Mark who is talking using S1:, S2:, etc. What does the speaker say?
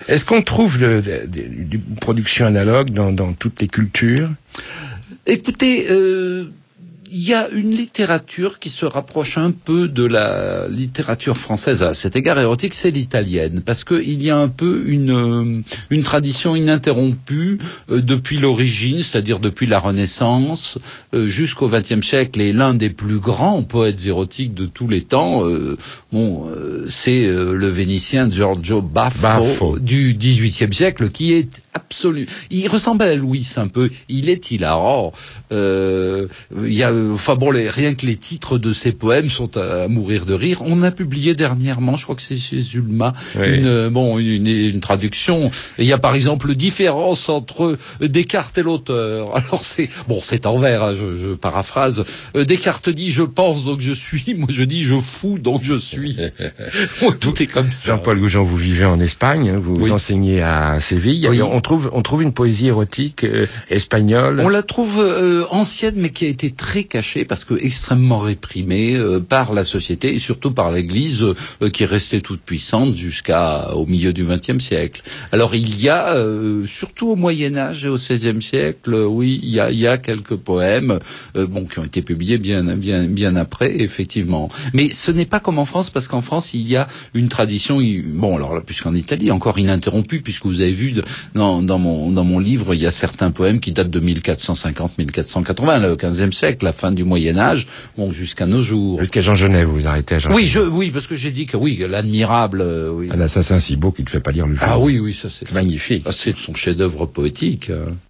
S1: Est-ce qu'on trouve des productions analogues dans toutes les cultures?
S2: Écoutez, il y a une littérature qui se rapproche un peu de la littérature française à cet égard érotique, c'est l'italienne, parce que il y a un peu une tradition ininterrompue depuis l'origine, c'est-à-dire depuis la Renaissance jusqu'au XXe siècle, et l'un des plus grands poètes érotiques de tous les temps, c'est le Vénitien Giorgio Baffo du XVIIIe siècle, qui est absolu. Il ressemble à Louis un peu. Il est hilarant. Il y a, rien que les titres de ses poèmes sont à mourir de rire. On a publié dernièrement, je crois que c'est chez Zulma, une traduction. Et il y a par exemple différence entre Descartes et l'auteur. Alors c'est en vers, hein, je paraphrase. Descartes dit je pense donc je suis. Moi je dis je fous donc je suis. Tout est comme ça.
S1: Jean-Paul Goujon, vous vivez en Espagne, hein, vous enseignez à Séville.
S2: Oui.
S1: On trouve une poésie érotique espagnole.
S2: On la trouve ancienne, mais qui a été très cachée parce que extrêmement réprimée par la société et surtout par l'Église qui est restée toute puissante jusqu'au milieu du XXe siècle. Alors il y a surtout au Moyen Âge et au XVIe siècle, oui, il y a quelques poèmes qui ont été publiés bien après, effectivement. Mais ce n'est pas comme en France, parce qu'en France il y a une tradition, alors là, puisqu'en Italie encore ininterrompue, puisque vous avez vu dans mon livre, il y a certains poèmes qui datent de 1450-1480, le XVe siècle, la fin du Moyen Âge, jusqu'à nos jours.
S1: Jusqu'à Jean Genet, vous arrêtez à Jean Genet.
S2: Oui, parce que j'ai dit que l'admirable.
S1: Un assassin si beau qu'il ne fait pas lire le jour.
S2: Ah oui, ça c'est
S1: magnifique.
S2: C'est son chef-d'œuvre poétique.